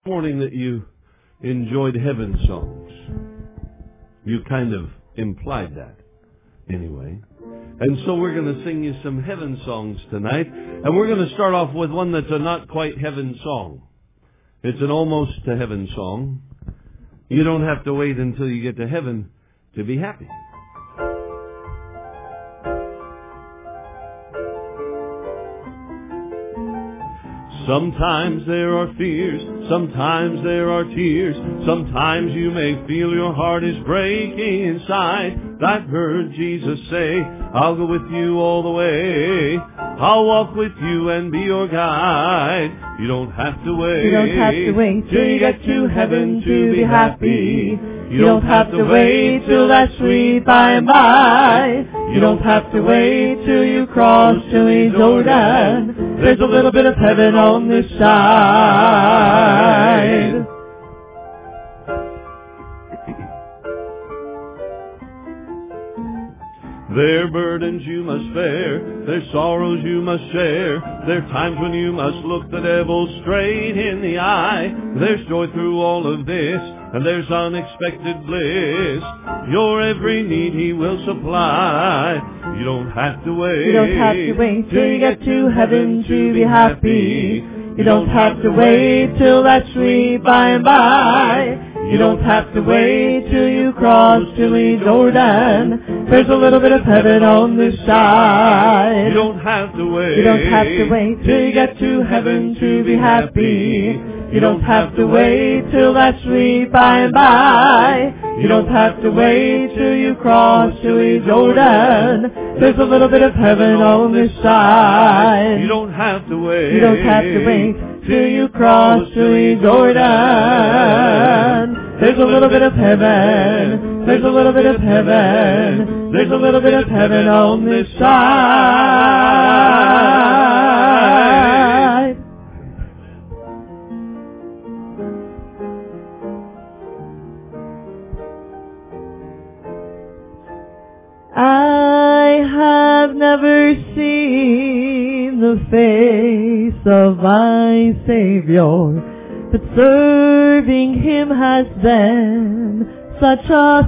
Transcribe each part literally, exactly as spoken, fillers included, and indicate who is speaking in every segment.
Speaker 1: Morning that you enjoyed heaven songs. You kind of implied that anyway. And so we're going to sing you some heaven songs tonight. And we're going to start off with one that's a not quite heaven song. It's an almost to heaven song. You don't have to wait until you get to heaven to be happy. Sometimes there are fears, sometimes there are tears, sometimes you may feel your heart is breaking inside. I've heard Jesus say, I'll go with you all the way, I'll walk with you and be your guide. You don't have to wait,
Speaker 2: you don't have to wait till you get to heaven to be happy. You don't have to wait till that sweet by and by. You don't have to wait till you cross to the Jordan. There's a little bit of heaven on this side.
Speaker 1: There are burdens you must bear, there's sorrows you must share, there are times when you must look the devil straight in the eye. There's joy through all of this, and there's unexpected bliss. Your every need he will supply. You don't have to wait.
Speaker 2: You don't have to wait till you get to heaven to be happy. You don't have to wait till that sweet by and by. You don't have to wait till you cross to the Jordan. There's a little bit of heaven on this side.
Speaker 1: You don't have to wait.
Speaker 2: You don't have to wait till you get to heaven to be happy. You don't have to wait till that sweet by and by. You don't have to wait till you cross to the Jordan. There's a little bit of heaven on this side.
Speaker 1: You don't have to wait.
Speaker 2: You don't have to wait till you cross to the Jordan. There's a little bit of heaven. There's a little bit of heaven. There's a little bit of heaven on this side. I have never seen the face of my Savior, but serving Him has been such a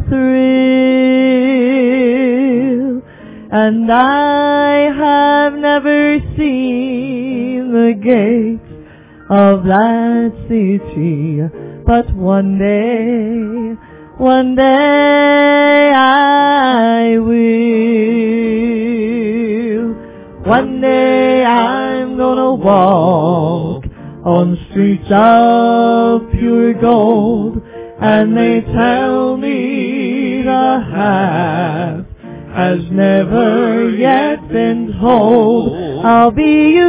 Speaker 2: thrill. And I have never seen the gates of that city, but one day, one day I will. One day I'm gonna walk on streets of pure gold, and they tell me the half has never yet been told. I'll be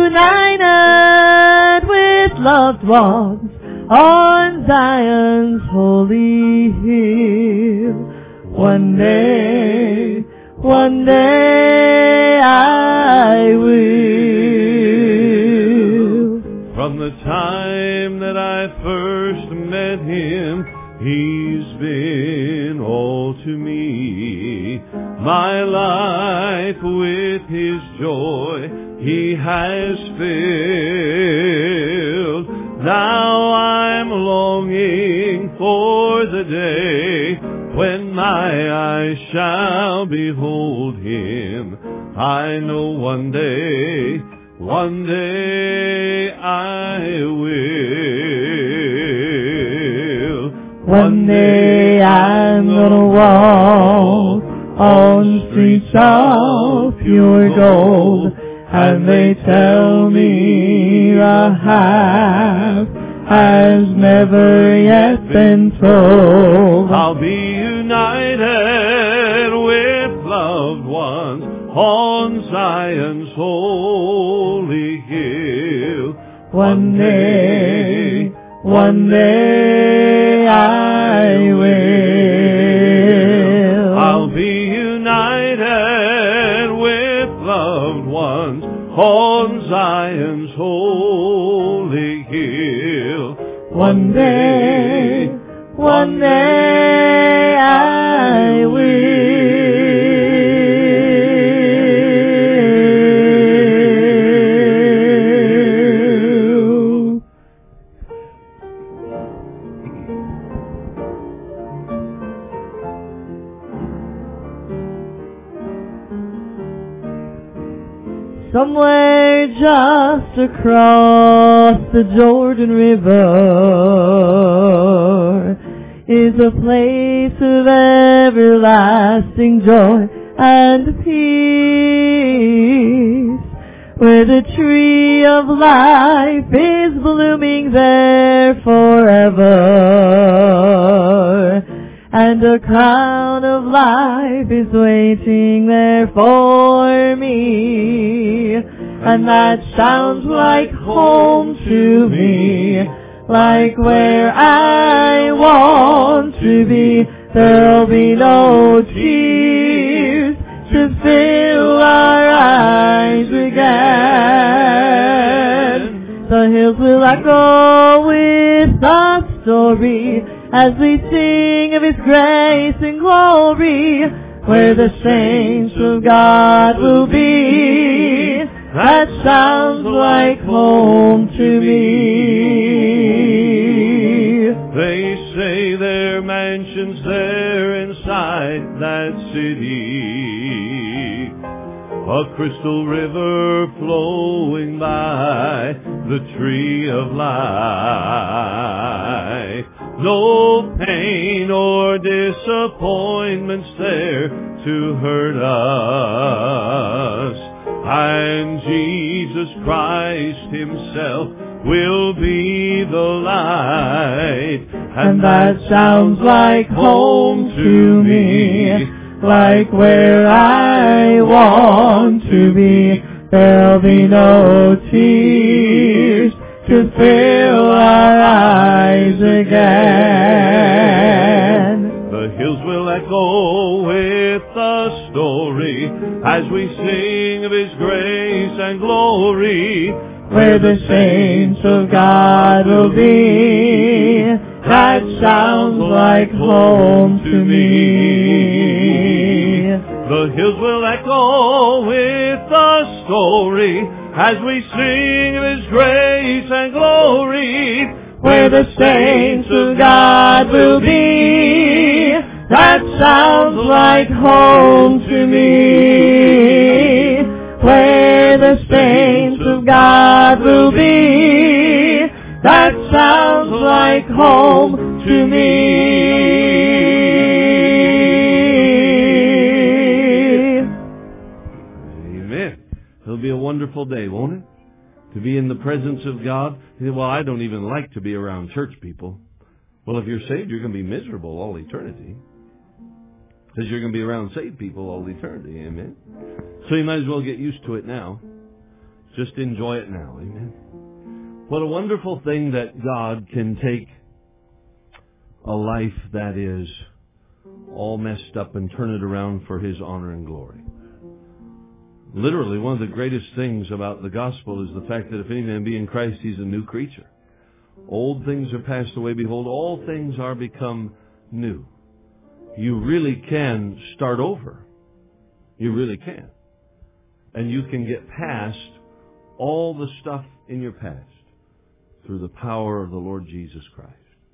Speaker 2: united with loved ones on Zion's holy hill. One day, one day I will.
Speaker 1: From the time that I first met Him, He's been all to me. My life with His joy He has filled. Now I'm longing for the day when my eyes shall behold Him. I know one day, one day I will.
Speaker 2: One day I'm gonna walk on streets of pure gold, and they tell me the half has never yet been told.
Speaker 1: I'll be united with loved ones on Zion's holy hill.
Speaker 2: One day, one day I will.
Speaker 1: I'll be united with loved ones on Zion's holy hill.
Speaker 2: One day, one day I will. Somewhere just across the Jordan River is a place of everlasting joy and peace, where the tree of life is blooming there forever, and a crown of life is waiting there for me. And that sounds like home to me, like where I want to be. There'll be no tears to fill our eyes again. The hills will echo with the story as we sing of His grace and glory, where the saints of God will be. That sounds like home to me.
Speaker 1: They say there are mansions there inside that city, a crystal river flowing by the tree of life. No pain or disappointments there to hurt us, and Jesus Christ Himself will be the light.
Speaker 2: And that sounds like home to me, like where I want to be. There'll be no tears to fill our eyes again.
Speaker 1: The hills will echo with the story as we sing of His grace and glory,
Speaker 2: where the saints of God will be. That sounds like home to me.
Speaker 1: The hills will echo with the story as we sing of His grace and glory,
Speaker 2: where the saints of God will be. That sounds like home to me, where the saints of God will be. That sounds like home to me.
Speaker 1: Amen. It'll be a wonderful day, won't it? To be in the presence of God. You say, well, I don't even like to be around church people. Well, if you're saved, you're going to be miserable all eternity, because you're going to be around saved people all eternity. Amen. So you might as well get used to it now. Just enjoy it now. Amen. What a wonderful thing that God can take a life that is all messed up and turn it around for His honor and glory. Literally, one of the greatest things about the gospel is the fact that if any man be in Christ, he's a new creature. Old things are passed away. Behold, all things are become new. You really can start over. You really can. And you can get past all the stuff in your past through the power of the Lord Jesus Christ.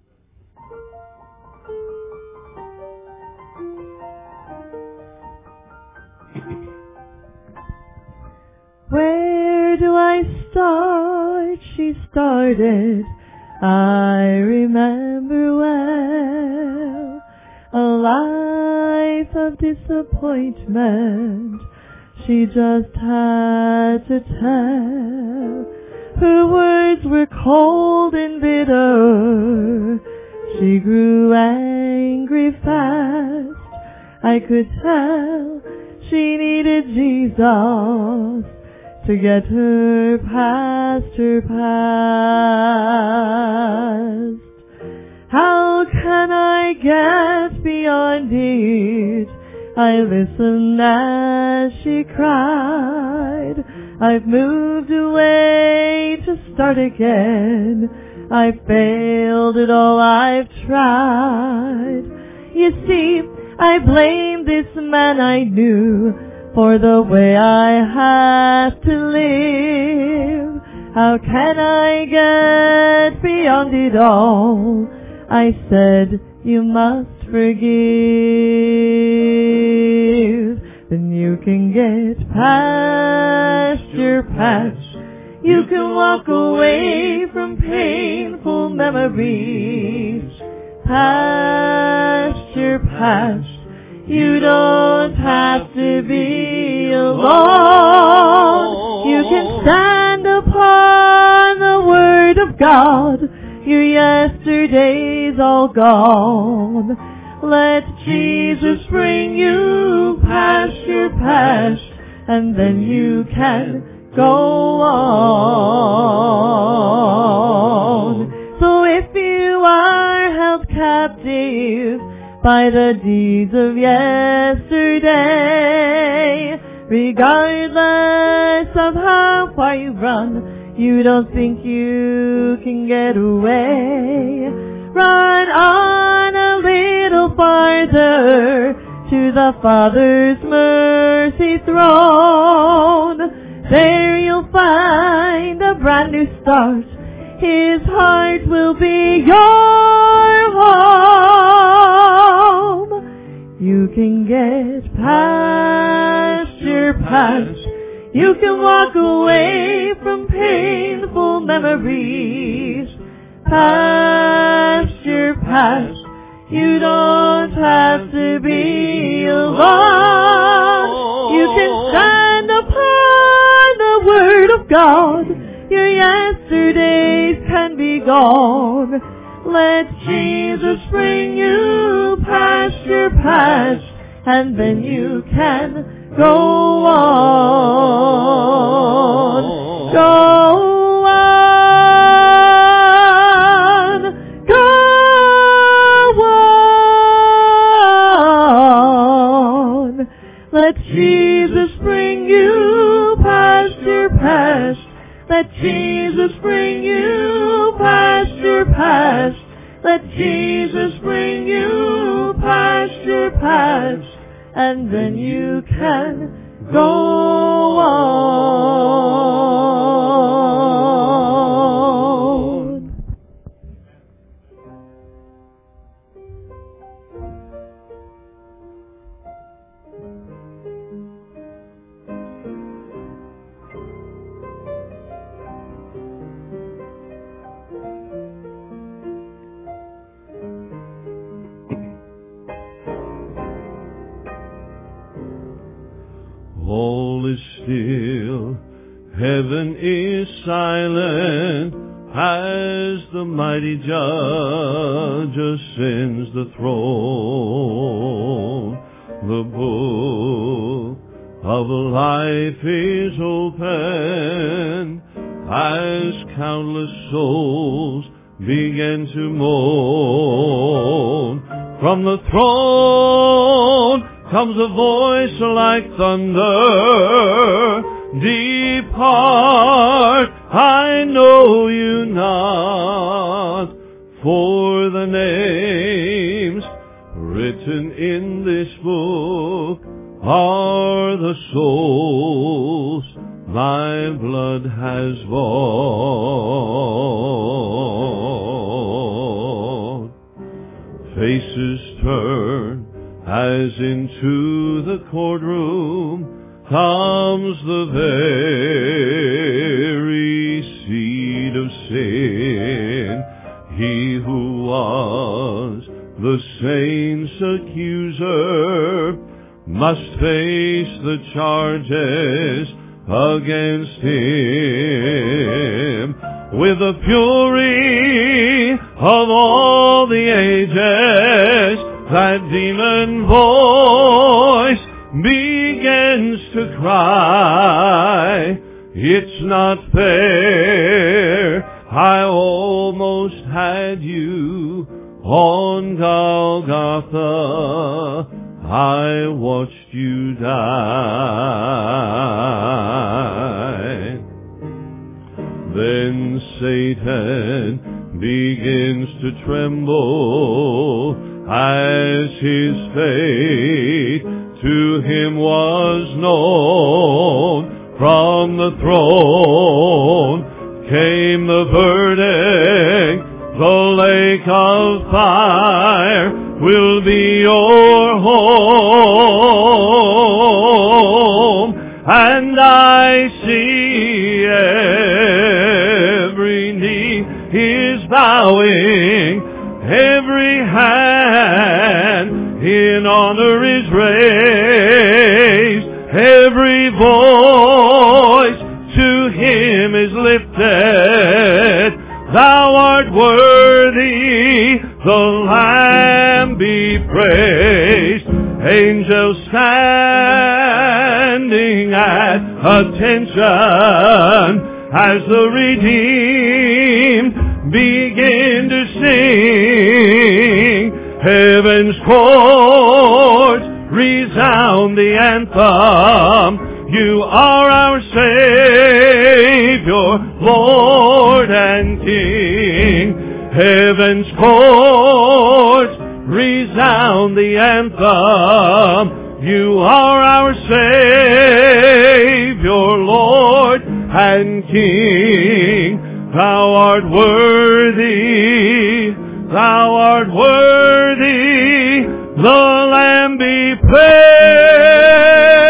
Speaker 2: Where do I start? She started, I remember well, a life of disappointment she just had to tell. Her words were cold and bitter, she grew angry fast. I could tell she needed Jesus to get her past her past. How can I get beyond it? I listened as she cried. I've moved away to start again. I failed at all I've tried. You see, I blame this man I knew for the way I have to live. How can I get beyond it all? I said, you must forgive. Then you can get past your past. You can walk away from painful memories. Past your past. You don't have to be alone. You can stand upon the Word of God. Your yesterday's all gone. Let Jesus bring you past your past, and then you can go on. So if you are held captive by the deeds of yesterday, regardless of how far you run, you don't think you can get away. Run on a little farther to the Father's mercy throne. There you'll find a brand new start. His heart will be your home. You can get past your past. You can walk away from painful memories. Past your past. You don't have to be alone. You can stand upon the Word of God. Your yesterdays can be gone. Let Jesus bring you past your past, and then you can go on. Go on. Go on. Let Jesus bring you past your past. Let Jesus bring you past your past. Let Jesus bring you past your past, and then you can go on.
Speaker 1: All is still, heaven is silent, as the mighty judge ascends the throne. The book of life is open, as countless souls begin to moan. From the throne comes a voice like thunder, depart, I know you not, for the names written in this book are the souls my blood has bought. Faces turn as into the courtroom comes the very seed of sin. He who was the saints' accuser must face the charges against him with the fury of all the ages. That demon voice begins to cry, it's not fair, I almost had you on Golgotha, I watched you die. Then Satan begins to tremble as his fate to him was known. From the throne came the verdict, the lake of fire will be your home. and I see every knee is bowing, every hand in honor is raised, every voice to Him is lifted. Thou art worthy, the Lamb be praised. Angels standing at attention as the redeemed begin to sing. Heaven's courts resound the anthem. You are our Savior, Lord and King. Heaven's courts resound the anthem. You are our Savior, Lord and King. Thou art worthy, thou art worthy, the Lamb be praised.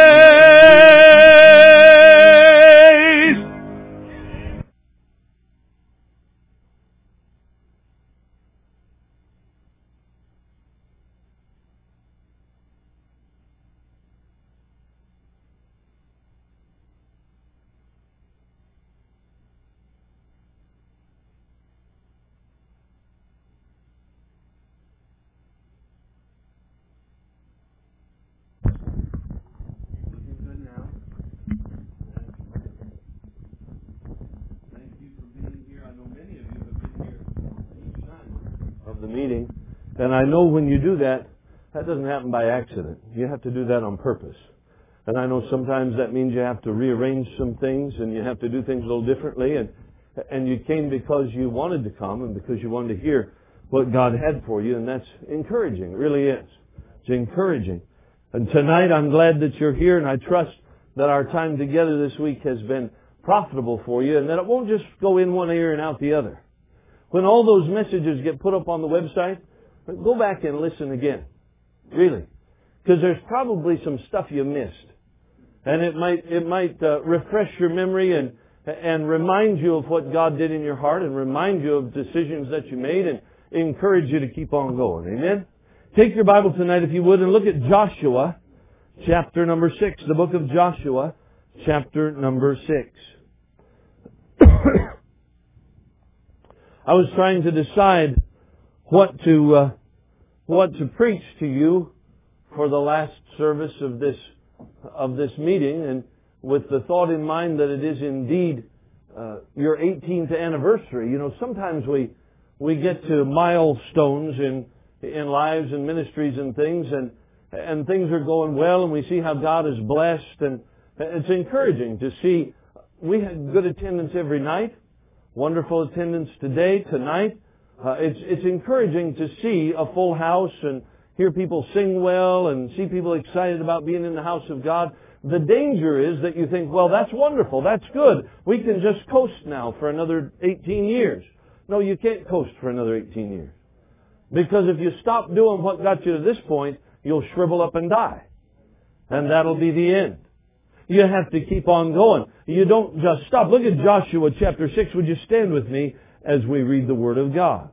Speaker 1: Meeting, and I know when you do that, that doesn't happen by accident. You have to do that on purpose. And I know sometimes that means you have to rearrange some things and you have to do things a little differently, and and you came because you wanted to come and because you wanted to hear what God had for you, and that's encouraging. It really is. It's encouraging. And tonight I'm glad that you're here, and I trust that our time together this week has been profitable for you and that it won't just go in one ear and out the other. When all those messages get put up on the website, go back and listen again. Really. Because there's probably some stuff you missed. And it might, it might uh, refresh your memory and, and remind you of what God did in your heart and remind you of decisions that you made and encourage you to keep on going. Amen? Take your Bible tonight, if you would, and look at Joshua, chapter number six. The book of Joshua, chapter number six. I was trying to decide what to uh, what to preach to you for the last service of this of this meeting, and with the thought in mind that it is indeed uh, your eighteenth anniversary. You know, sometimes we we get to milestones in in lives and ministries and things, and and things are going well, and we see how God is blessed, and it's encouraging to see. We had good attendance every night. Wonderful attendance today, tonight. Uh, it's it's encouraging to see a full house and hear people sing well and see people excited about being in the house of God. The danger is that you think, well, that's wonderful, that's good. We can just coast now for another eighteen years. No, you can't coast for another eighteen years. Because if you stop doing what got you to this point, you'll shrivel up and die. And that'll be the end. You have to keep on going. You don't just stop. Look at Joshua chapter six. Would you stand with me as we read the Word of God?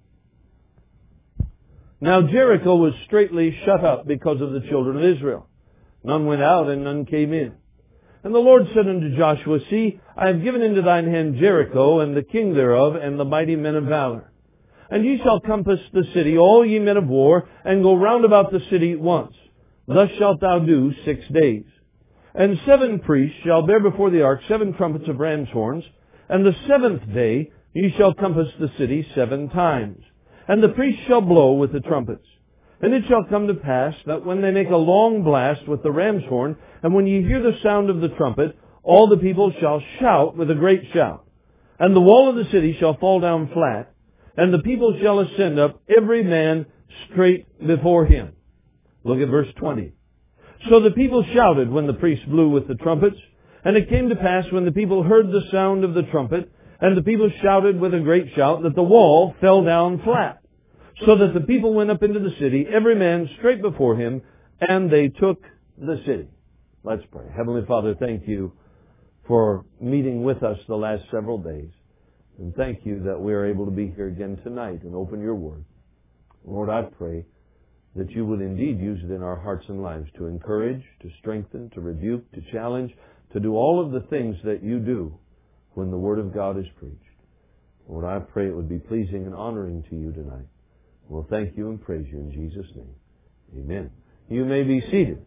Speaker 1: Now Jericho was straitly shut up because of the children of Israel. None went out and none came in. And the Lord said unto Joshua, See, I have given into thine hand Jericho, and the king thereof, and the mighty men of valor. And ye shall compass the city, all ye men of war, and go round about the city once. Thus shalt thou do six days. And seven priests shall bear before the ark seven trumpets of ram's horns, and the seventh day ye shall compass the city seven times. And the priests shall blow with the trumpets. And it shall come to pass that when they make a long blast with the ram's horn, and when ye hear the sound of the trumpet, all the people shall shout with a great shout. And the wall of the city shall fall down flat, and the people shall ascend up, every man straight before him. Look at verse twenty. So the people shouted when the priests blew with the trumpets. And it came to pass when the people heard the sound of the trumpet, and the people shouted with a great shout, that the wall fell down flat. So that the people went up into the city, every man straight before him, and they took the city. Let's pray. Heavenly Father, thank you for meeting with us the last several days. And thank you that we are able to be here again tonight and open your Word. Lord, I pray that you would indeed use it in our hearts and lives to encourage, to strengthen, to rebuke, to challenge, to do all of the things that you do when the Word of God is preached. Lord, I pray it would be pleasing and honoring to you tonight. We'll thank you and praise you in Jesus' name. Amen. You may be seated.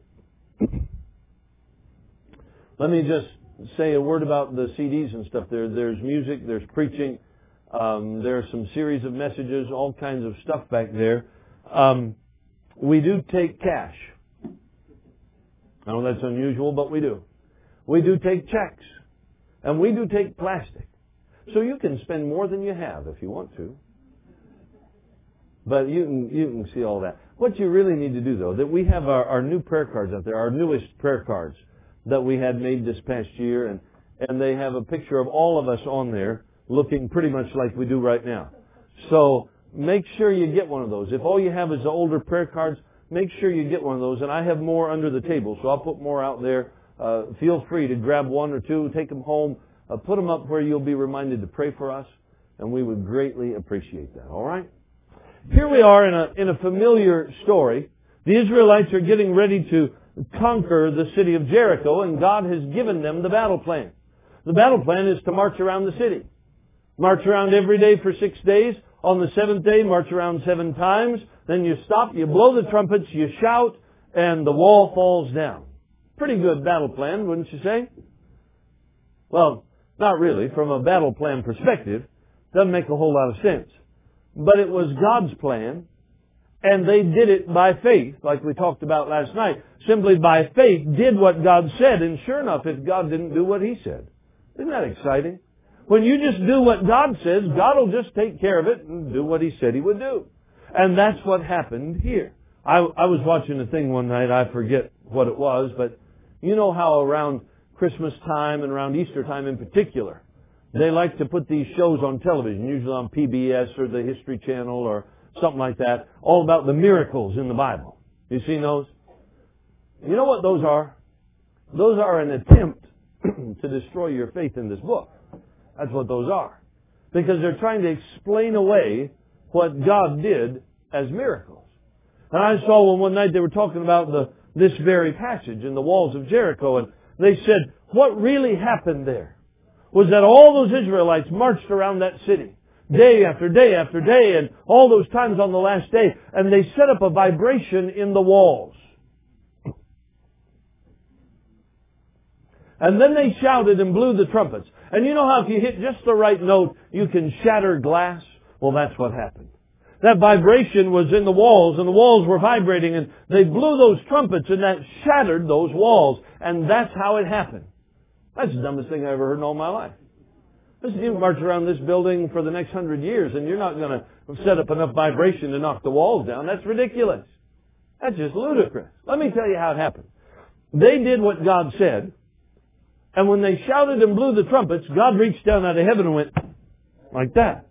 Speaker 1: Let me just say a word about the C Ds and stuff. There, there's music, there's preaching, um, there's some series of messages, all kinds of stuff back there. Um, we do take cash. I know that's unusual, but we do. We do take checks. And we do take plastic. So you can spend more than you have if you want to. But you can, you can see all that. What you really need to do, though, that we have our, our new prayer cards out there, our newest prayer cards that we had made this past year, and, and they have a picture of all of us on there looking pretty much like we do right now. So make sure you get one of those. If all you have is the older prayer cards, make sure you get one of those. And I have more under the table, so I'll put more out there. Uh, feel free to grab one or two, take them home, uh, put them up where you'll be reminded to pray for us, and we would greatly appreciate that. All right? Here we are in a, in a familiar story. The Israelites are getting ready to conquer the city of Jericho, and God has given them the battle plan. The battle plan is to march around the city. March around every day for six days. On the seventh day, march around seven times. Then you stop, you blow the trumpets, you shout, and the wall falls down. Pretty good battle plan, wouldn't you say? Well, not really. From a battle plan perspective, doesn't make a whole lot of sense. But it was God's plan, and they did it by faith, like we talked about last night. Simply by faith did what God said, and sure enough, if God didn't do what He said. Isn't that exciting? When you just do what God says, God will just take care of it and do what He said He would do. And that's what happened here. I, I was watching a thing one night, I forget what it was, but you know how around Christmas time and around Easter time in particular, they like to put these shows on television, usually on P B S or the History Channel or something like that, all about the miracles in the Bible. You seen those? You know what those are? Those are an attempt to destroy your faith in this book. That's what those are. Because they're trying to explain away what God did as miracles. And I saw one one night they were talking about the this very passage in the walls of Jericho, and they said, what really happened there was that all those Israelites marched around that city day after day after day, and all those times on the last day, and they set up a vibration in the walls. And then they shouted and blew the trumpets. And you know how if you hit just the right note, you can shatter glass? Well, that's what happened. That vibration was in the walls, and the walls were vibrating, and they blew those trumpets, and that shattered those walls. And that's how it happened. That's the dumbest thing I ever heard in all my life. Listen, you march around this building for the next hundred years, and you're not going to set up enough vibration to knock the walls down. That's ridiculous. That's just ludicrous. Let me tell you how it happened. They did what God said, and when they shouted and blew the trumpets, God reached down out of heaven and went like that.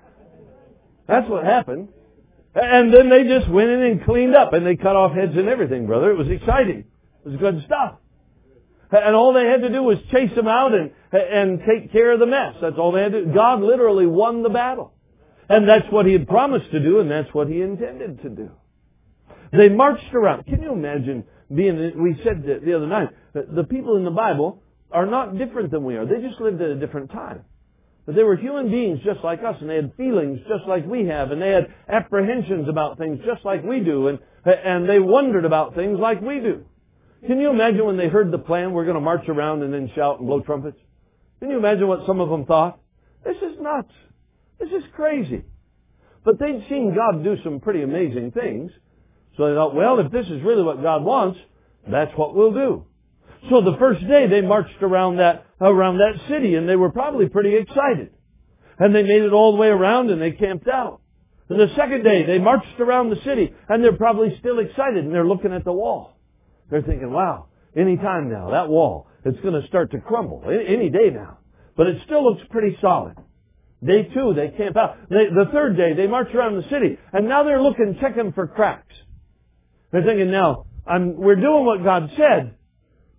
Speaker 1: That's what happened. And then they just went in and cleaned up, and they cut off heads and everything, brother. It was exciting. It was good stuff. And all they had to do was chase them out and, and take care of the mess. That's all they had to do. God literally won the battle. And that's what He had promised to do, and that's what He intended to do. They marched around. Can you imagine being, we said the other night, that the people in the Bible are not different than we are. They just lived at a different time. But they were human beings just like us, and they had feelings just like we have, and they had apprehensions about things just like we do, and, and they wondered about things like we do. Can you imagine when they heard the plan, we're going to march around and then shout and blow trumpets? Can you imagine what some of them thought? This is nuts. This is crazy. But they'd seen God do some pretty amazing things. So they thought, well, if this is really what God wants, that's what we'll do. So the first day they marched around that, around that city, and they were probably pretty excited. And they made it all the way around and they camped out. And the second day they marched around the city, and they're probably still excited, and they're looking at the wall. They're thinking, wow, any time now, that wall, it's going to start to crumble. Any day now. But it still looks pretty solid. Day two, they camp out. They, the third day, they march around the city. And now they're looking, checking for cracks. They're thinking, now, I'm, we're doing what God said,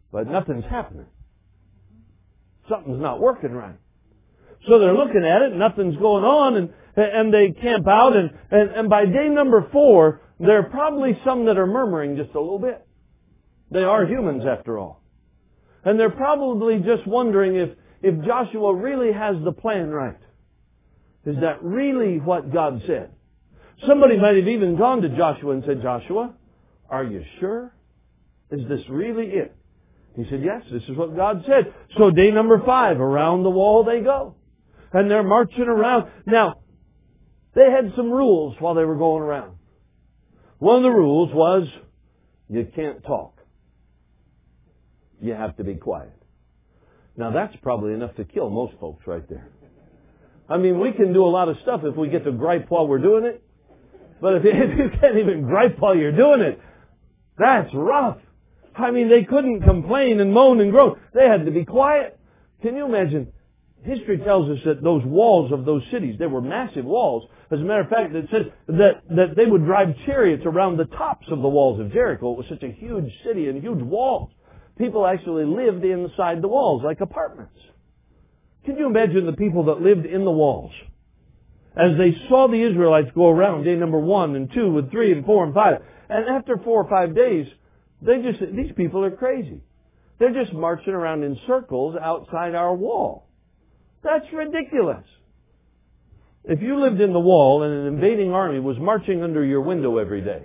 Speaker 1: but nothing's happening. Something's not working right. So they're looking at it, nothing's going on, and and they camp out, and, and, and by day number four, there are probably some that are murmuring just a little bit. They are humans after all. And they're probably just wondering if, if Joshua really has the plan right. Is that really what God said? Somebody might have even gone to Joshua and said, Joshua, are you sure? Is this really it? He said, yes, this is what God said. So day number five, around the wall they go. And they're marching around. Now, they had some rules while they were going around. One of the rules was, you can't talk. You have to be quiet. Now that's probably enough to kill most folks right there. I mean, we can do a lot of stuff if we get to gripe while we're doing it. But if you, if you can't even gripe while you're doing it, that's rough. I mean, they couldn't complain and moan and groan. They had to be quiet. Can you imagine? History tells us that those walls of those cities, they were massive walls. As a matter of fact, it said that, that they would drive chariots around the tops of the walls of Jericho. It was such a huge city and huge walls. People actually lived inside the walls like apartments. Can you imagine the people that lived in the walls? As they saw the Israelites go around day number one and two and three and four and five. And after four or five days, they just, these people are crazy. They're just marching around in circles outside our wall. That's ridiculous. If you lived in the wall and an invading army was marching under your window every day,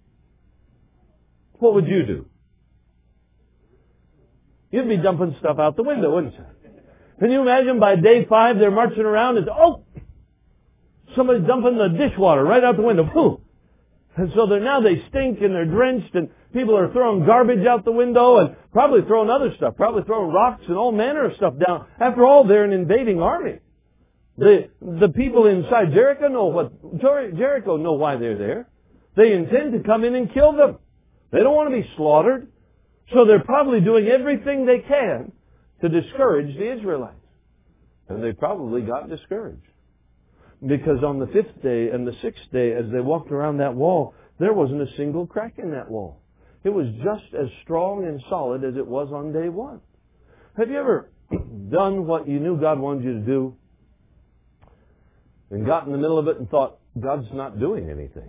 Speaker 1: what would you do? You'd be dumping stuff out the window, wouldn't you? Can you imagine by day five they're marching around and, oh, somebody's dumping the dishwater right out the window. Boom. And so they're now they stink and they're drenched and people are throwing garbage out the window and probably throwing other stuff, probably throwing rocks and all manner of stuff down. After all, they're an invading army. The, the people inside Jericho know what, Jericho know why they're there. They intend to come in and kill them. They don't want to be slaughtered. So they're probably doing everything they can to discourage the Israelites. And they probably got discouraged. Because on the fifth day and the sixth day, as they walked around that wall, there wasn't a single crack in that wall. It was just as strong and solid as it was on day one. Have you ever done what you knew God wanted you to do and got in the middle of it and thought, God's not doing anything?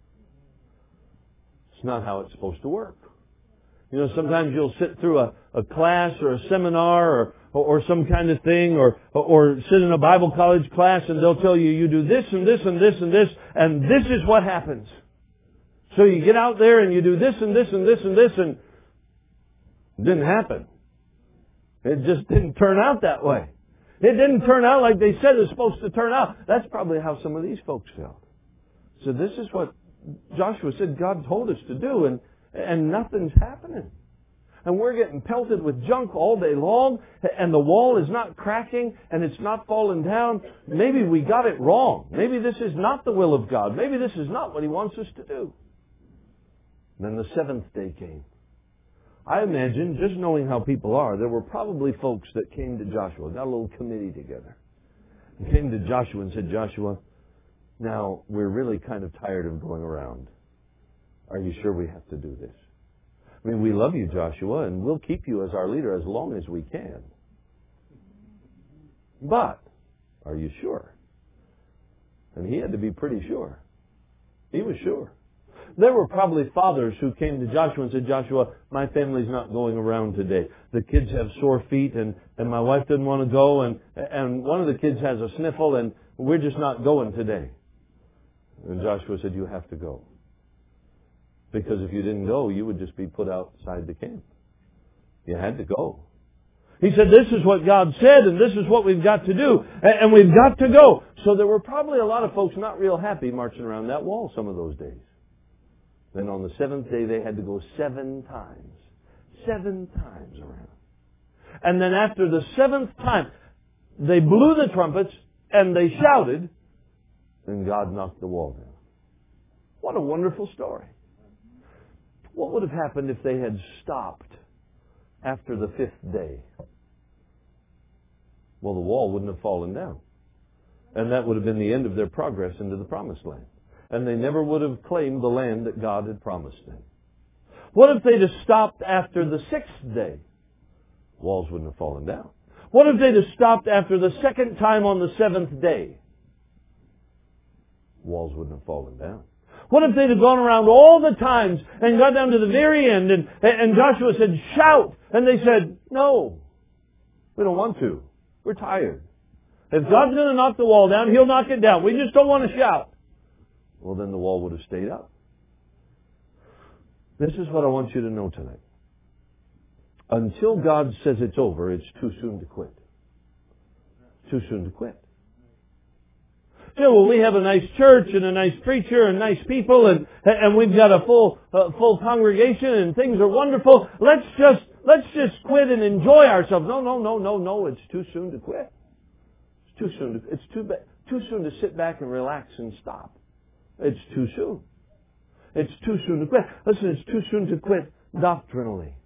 Speaker 1: It's not how it's supposed to work. You know, sometimes you'll sit through a, a class or a seminar or, or, or some kind of thing or, or sit in a Bible college class and they'll tell you, you do this and this and this and this and this is what happens. So you get out there and you do this and this and this and this and it didn't happen. It just didn't turn out that way. It didn't turn out like they said it was supposed to turn out. That's probably how some of these folks felt. So this is what Joshua said God told us to do and And nothing's happening. And we're getting pelted with junk all day long, and the wall is not cracking, and it's not falling down. Maybe we got it wrong. Maybe this is not the will of God. Maybe this is not what He wants us to do. And then the seventh day came. I imagine, just knowing how people are, there were probably folks that came to Joshua, got a little committee together, and came to Joshua and said, Joshua, now we're really kind of tired of going around. Are you sure we have to do this? I mean, we love you, Joshua, and we'll keep you as our leader as long as we can. But, are you sure? And he had to be pretty sure. He was sure. There were probably fathers who came to Joshua and said, Joshua, my family's not going around today. The kids have sore feet, and, and my wife didn't want to go, and, and one of the kids has a sniffle, and we're just not going today. And Joshua said, you have to go. Because if you didn't go, you would just be put outside the camp. You had to go. He said, this is what God said, and this is what we've got to do, and we've got to go. So there were probably a lot of folks not real happy marching around that wall some of those days. Then on the seventh day, they had to go seven times. Seven times around. And then after the seventh time, they blew the trumpets, and they shouted, and God knocked the wall down. What a wonderful story. What would have happened if they had stopped after the fifth day? Well, the wall wouldn't have fallen down. And that would have been the end of their progress into the promised land. And they never would have claimed the land that God had promised them. What if they'd have stopped after the sixth day? Walls wouldn't have fallen down. What if they'd have stopped after the second time on the seventh day? Walls wouldn't have fallen down. What if they'd have gone around all the times and got down to the very end and, and Joshua said, shout! And they said, no, we don't want to. We're tired. If God's going to knock the wall down, He'll knock it down. We just don't want to shout. Well, then the wall would have stayed up. This is what I want you to know tonight. Until God says it's over, it's too soon to quit. Too soon to quit. Yeah, well, we have a nice church and a nice preacher and nice people and and we've got a full uh, full congregation and things are wonderful. Let's just let's just quit and enjoy ourselves. No, no, no, no, no. It's too soon to quit. It's too soon. To, it's too ba- too soon to sit back and relax and stop. It's too soon. It's too soon to quit. Listen, it's too soon to quit doctrinally.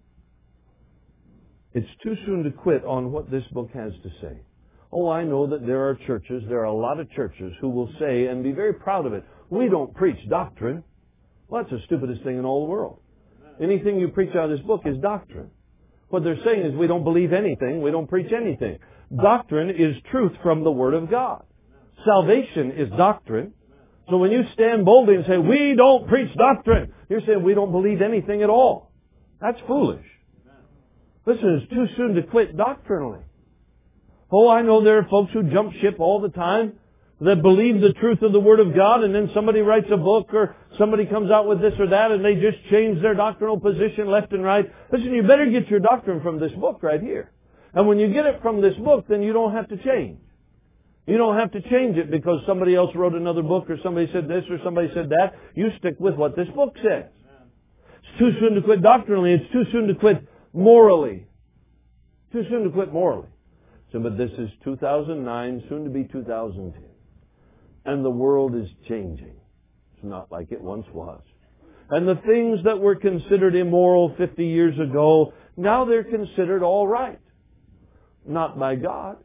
Speaker 1: It's too soon to quit on what this book has to say. Oh, I know that there are churches, there are a lot of churches who will say, and be very proud of it, we don't preach doctrine. Well, that's the stupidest thing in all the world. Anything you preach out of this book is doctrine. What they're saying is we don't believe anything, we don't preach anything. Doctrine is truth from the Word of God. Salvation is doctrine. So when you stand boldly and say, we don't preach doctrine, you're saying we don't believe anything at all. That's foolish. Listen, it's too soon to quit doctrinally. Oh, I know there are folks who jump ship all the time that believe the truth of the Word of God, and then somebody writes a book or somebody comes out with this or that and they just change their doctrinal position left and right. Listen, you better get your doctrine from this book right here. And when you get it from this book, then you don't have to change. You don't have to change it because somebody else wrote another book or somebody said this or somebody said that. You stick with what this book says. It's too soon to quit doctrinally. It's too soon to quit morally. Too soon to quit morally. So, but this is two thousand nine, soon to be two thousand ten. And the world is changing. It's not like it once was. And the things that were considered immoral fifty years ago, now they're considered all right. Not by God.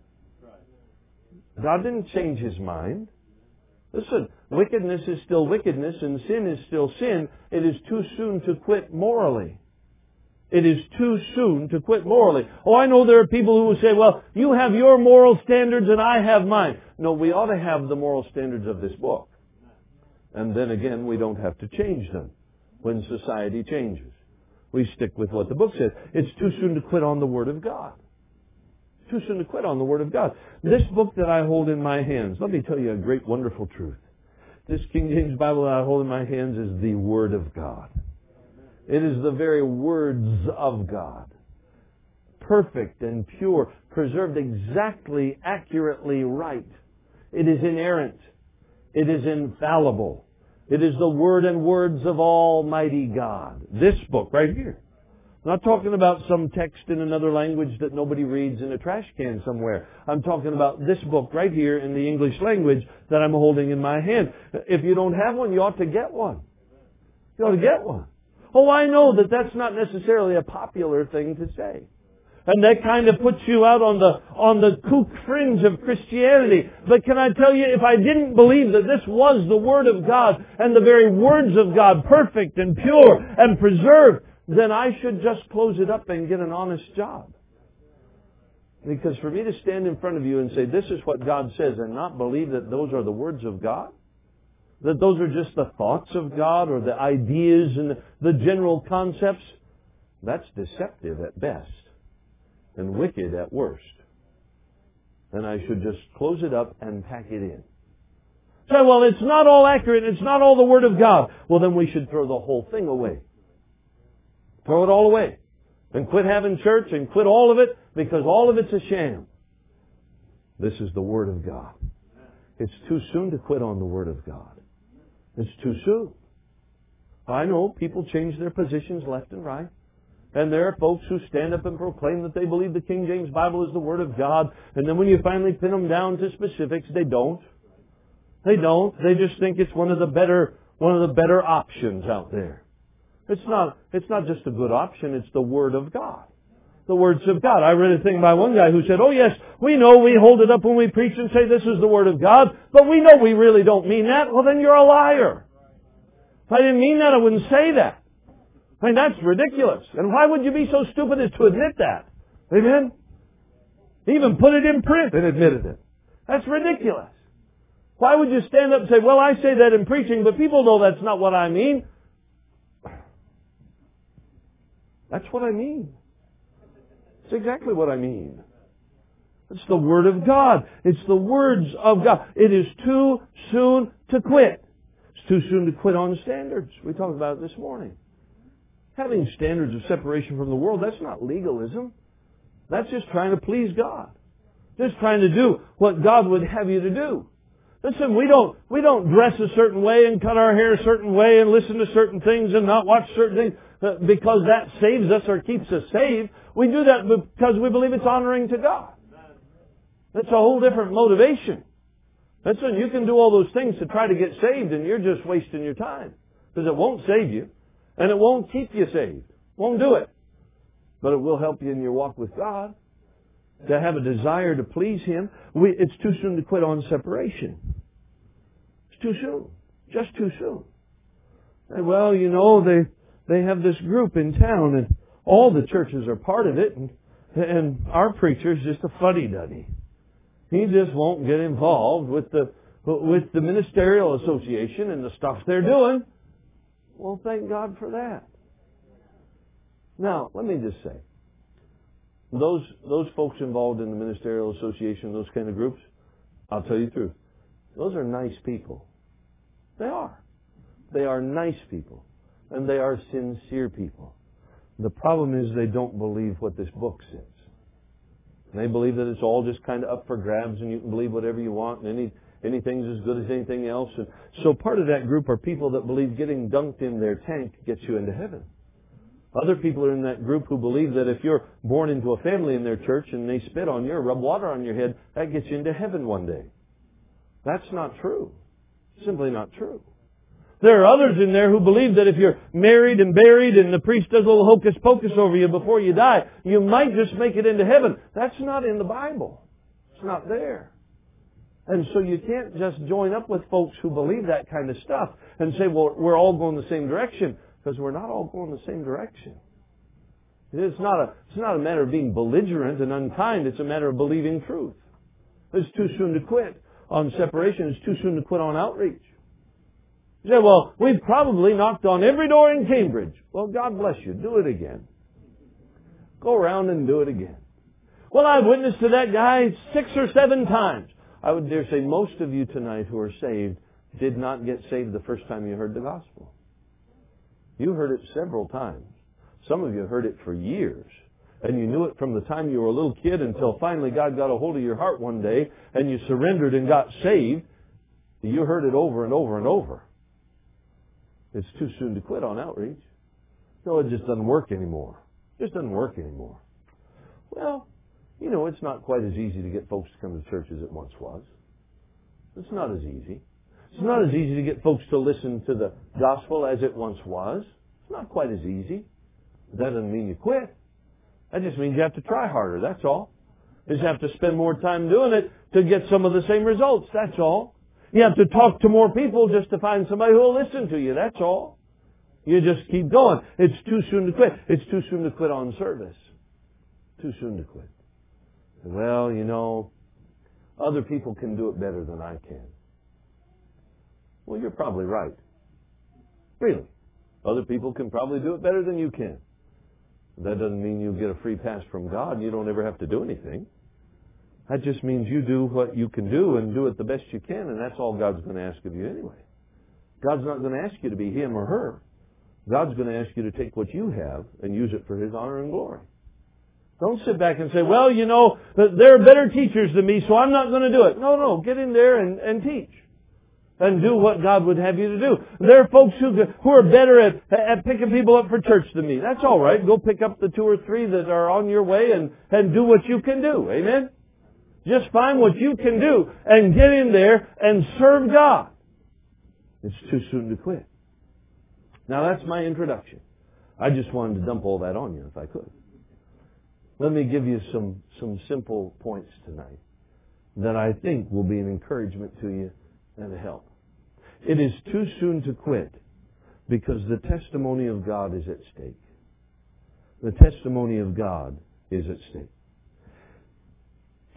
Speaker 1: God didn't change His mind. Listen, wickedness is still wickedness and sin is still sin. It is too soon to quit morally. It is too soon to quit morally. Oh, I know there are people who will say, well, you have your moral standards and I have mine. No, we ought to have the moral standards of this book. And then again, we don't have to change them when society changes. We stick with what the book says. It's too soon to quit on the Word of God. Too soon to quit on the Word of God. This book that I hold in my hands, let me tell you a great, wonderful truth. This King James Bible that I hold in my hands is the Word of God. It is the very words of God. Perfect and pure, preserved exactly, accurately right. It is inerrant. It is infallible. It is the word and words of Almighty God. This book right here. I'm not talking about some text in another language that nobody reads in a trash can somewhere. I'm talking about this book right here in the English language that I'm holding in my hand. If you don't have one, you ought to get one. You ought to get one. Oh, I know that that's not necessarily a popular thing to say. And that kind of puts you out on the on the kook fringe of Christianity. But can I tell you, if I didn't believe that this was the Word of God and the very words of God, perfect and pure and preserved, then I should just close it up and get an honest job. Because for me to stand in front of you and say, this is what God says, and not believe that those are the words of God, that those are just the thoughts of God or the ideas and the general concepts, that's deceptive at best and wicked at worst. Then I should just close it up and pack it in. Say, well, it's not all accurate, it's not all the Word of God. Well, then we should throw the whole thing away. Throw it all away. And quit having church and quit all of it because all of it's a sham. This is the Word of God. It's too soon to quit on the Word of God. It's too soon. I know people change their positions left and right. And there are folks who stand up and proclaim that they believe the King James Bible is the Word of God. And then when you finally pin them down to specifics, they don't. They don't. They just think it's one of the better, one of the better options out there. It's not, it's not just a good option, it's the Word of God. The words of God. I read a thing by one guy who said, oh yes, we know we hold it up when we preach and say this is the Word of God, but we know we really don't mean that. Well, then you're a liar. If I didn't mean that, I wouldn't say that. I mean, that's ridiculous. And why would you be so stupid as to admit that? Amen? He even put it in print and admitted it. That's ridiculous. Why would you stand up and say, well, I say that in preaching, but people know that's not what I mean? That's what I mean. It's exactly what I mean. It's the Word of God. It's the words of God. It is too soon to quit. It's too soon to quit on standards. We talked about it this morning. Having standards of separation from the world, that's not legalism. That's just trying to please God. Just trying to do what God would have you to do. Listen, we don't, we don't dress a certain way and cut our hair a certain way and listen to certain things and not watch certain things because that saves us or keeps us saved. We do that because we believe it's honoring to God. That's a whole different motivation. Listen, you can do all those things to try to get saved and you're just wasting your time. Because it won't save you. And it won't keep you saved. Won't do it. But it will help you in your walk with God. To have a desire to please Him. We, it's too soon to quit on separation. It's too soon. Just too soon. And well, you know, they they have this group in town and all the churches are part of it. And, and our preacher is just a fuddy-duddy. He just won't get involved with the with the ministerial association and the stuff they're doing. Well, thank God for that. Now, let me just say, those those folks involved in the ministerial association, those kind of groups, I'll tell you the truth, those are nice people. They are. They are nice people. And they are sincere people. The problem is they don't believe what this book says. They believe that it's all just kind of up for grabs and you can believe whatever you want and any anything's as good as anything else. And so part of that group are people that believe getting dunked in their tank gets you into heaven. Other people are in that group who believe that if you're born into a family in their church and they spit on you or rub water on your head, that gets you into heaven one day. That's not true. Simply not true. There are others in there who believe that if you're married and buried and the priest does a little hocus pocus over you before you die, you might just make it into heaven. That's not in the Bible. It's not there. And so you can't just join up with folks who believe that kind of stuff and say, well, we're all going the same direction. Because we're not all going the same direction. It's not a, it's not a matter of being belligerent and unkind. It's a matter of believing truth. It's too soon to quit on separation. It's too soon to quit on outreach. You say, well, we've probably knocked on every door in Cambridge. Well, God bless you. Do it again. Go around and do it again. Well, I've witnessed to that guy six or seven times. I would dare say most of you tonight who are saved did not get saved the first time you heard the gospel. You heard it several times. Some of you heard it for years. And you knew it from the time you were a little kid until finally God got a hold of your heart one day and you surrendered and got saved. You heard it over and over and over. It's too soon to quit on outreach. No, it just doesn't work anymore. It just doesn't work anymore. Well, you know, it's not quite as easy to get folks to come to church as it once was. It's not as easy. It's not as easy to get folks to listen to the gospel as it once was. It's not quite as easy. That doesn't mean you quit. That just means you have to try harder, that's all. You just have to spend more time doing it to get some of the same results, that's all. You have to talk to more people just to find somebody who will listen to you, that's all. You just keep going. It's too soon to quit. It's too soon to quit on service. Too soon to quit. Well, you know, other people can do it better than I can. Well, you're probably right. Really. Other people can probably do it better than you can. That doesn't mean you get a free pass from God and you don't ever have to do anything. That just means you do what you can do and do it the best you can, and that's all God's going to ask of you anyway. God's not going to ask you to be Him or her. God's going to ask you to take what you have and use it for His honor and glory. Don't sit back and say, well, you know, there are better teachers than me, so I'm not going to do it. No, no, get in there and, and teach. And do what God would have you to do. There are folks who who are better at, at picking people up for church than me. That's all right. Go pick up the two or three that are on your way and, and do what you can do. Amen? Just find what you can do and get in there and serve God. It's too soon to quit. Now that's my introduction. I just wanted to dump all that on you if I could. Let me give you some, some simple points tonight that I think will be an encouragement to you and a help. It is too soon to quit because the testimony of God is at stake. The testimony of God is at stake.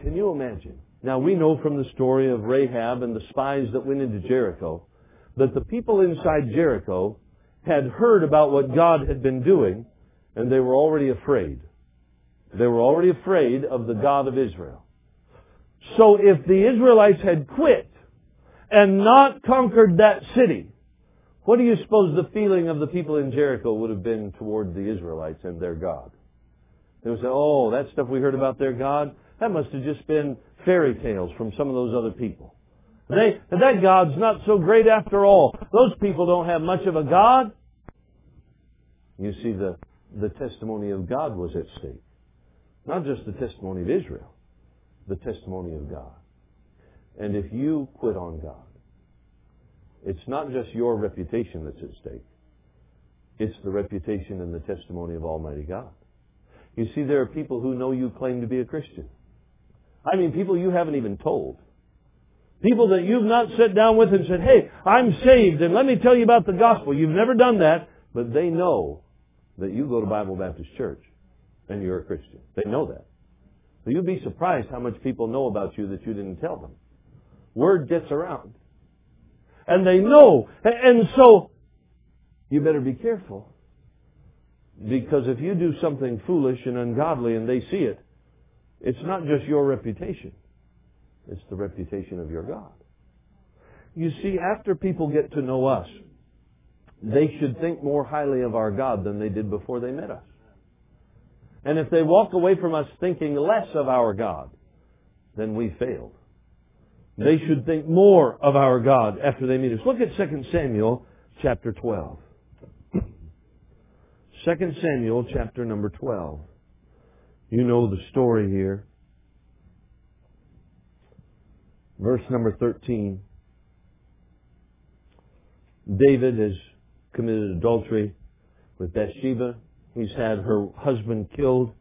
Speaker 1: Can you imagine? Now, we know from the story of Rahab and the spies that went into Jericho that the people inside Jericho had heard about what God had been doing, and they were already afraid. They were already afraid of the God of Israel. So if the Israelites had quit and not conquered that city, what do you suppose the feeling of the people in Jericho would have been toward the Israelites and their God? They would say, oh, that stuff we heard about their God, that must have just been fairy tales from some of those other people. They, that God's not so great after all. Those people don't have much of a God. You see, the, the testimony of God was at stake. Not just the testimony of Israel, the testimony of God. And if you quit on God, it's not just your reputation that's at stake. It's the reputation and the testimony of Almighty God. You see, there are people who know you claim to be a Christian. I mean, people you haven't even told. People that you've not sat down with and said, hey, I'm saved, and let me tell you about the gospel. You've never done that, but they know that you go to Bible Baptist Church and you're a Christian. They know that. So you'd be surprised how much people know about you that you didn't tell them. Word gets around. And they know. And so, you better be careful. Because if you do something foolish and ungodly and they see it, it's not just your reputation. It's the reputation of your God. You see, after people get to know us, they should think more highly of our God than they did before they met us. And if they walk away from us thinking less of our God, then we failed. They should think more of our God after they meet us. Look at Second Samuel chapter twelve. Second Samuel chapter number twelve. You know the story here. Verse number thirteen. David has committed adultery with Bathsheba. He's had her husband killed.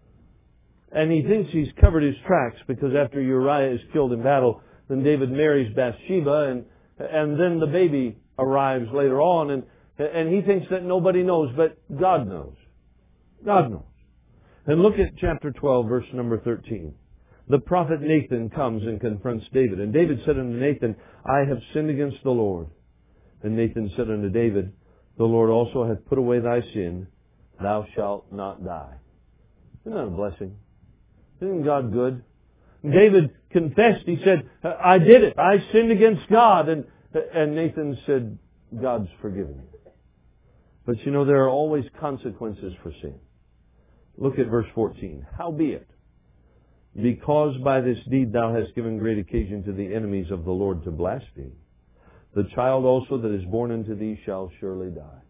Speaker 1: And he thinks he's covered his tracks because after Uriah is killed in battle, then David marries Bathsheba, and and then the baby arrives later on, and and he thinks that nobody knows, but God knows. God knows. And look at chapter twelve, verse number thirteen. The prophet Nathan comes and confronts David. And David said unto Nathan, I have sinned against the Lord. And Nathan said unto David, the Lord also hath put away thy sin. Thou shalt not die. Isn't that a blessing? Isn't God good? David confessed. He said, I did it. I sinned against God. And, and Nathan said, God's forgiven you. But you know, there are always consequences for sin. Look at verse fourteen. Howbeit, because by this deed thou hast given great occasion to the enemies of the Lord to blaspheme, the child also that is born unto thee shall surely die.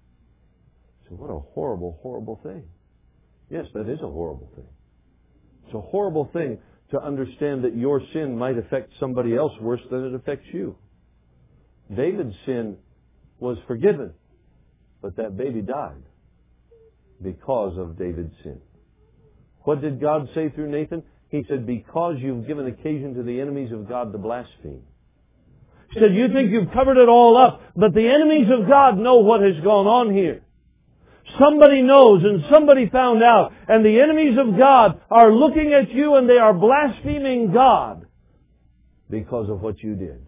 Speaker 1: So what a horrible, horrible thing. Yes, that is a horrible thing. It's a horrible thing to understand that your sin might affect somebody else worse than it affects you. David's sin was forgiven, but that baby died because of David's sin. What did God say through Nathan? He said, because you've given occasion to the enemies of God to blaspheme. He said, you think you've covered it all up, but the enemies of God know what has gone on here. Somebody knows and somebody found out, and the enemies of God are looking at you and they are blaspheming God because of what you did.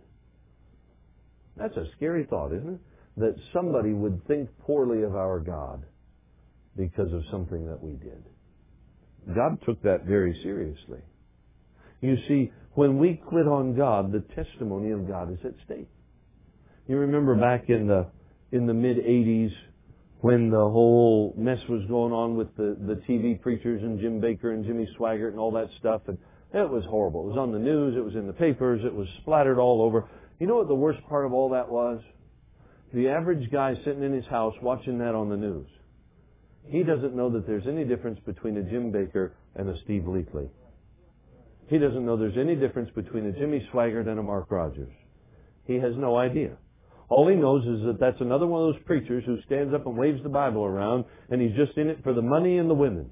Speaker 1: That's a scary thought, isn't it? That somebody would think poorly of our God because of something that we did. God took that very seriously. You see, when we quit on God, the testimony of God is at stake. You remember back in the in the mid eighties when the whole mess was going on with the, the T V preachers and Jim Bakker and Jimmy Swaggart and all that stuff, and it was horrible. It was on the news, it was in the papers, it was splattered all over. You know what the worst part of all that was? The average guy sitting in his house watching that on the news. He doesn't know that there's any difference between a Jim Bakker and a Steve Leakley. He doesn't know there's any difference between a Jimmy Swaggart and a Mark Rogers. He has no idea. All he knows is that that's another one of those preachers who stands up and waves the Bible around, and he's just in it for the money and the women.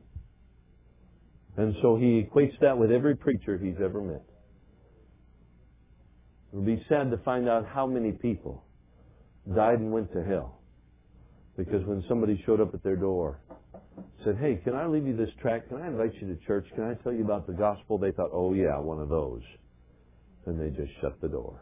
Speaker 1: And so he equates that with every preacher he's ever met. It would be sad to find out how many people died and went to hell Because when somebody showed up at their door, said, hey, can I leave you this tract? Can I invite you to church? Can I tell you about the gospel? They thought, oh yeah, one of those. And they just shut the door.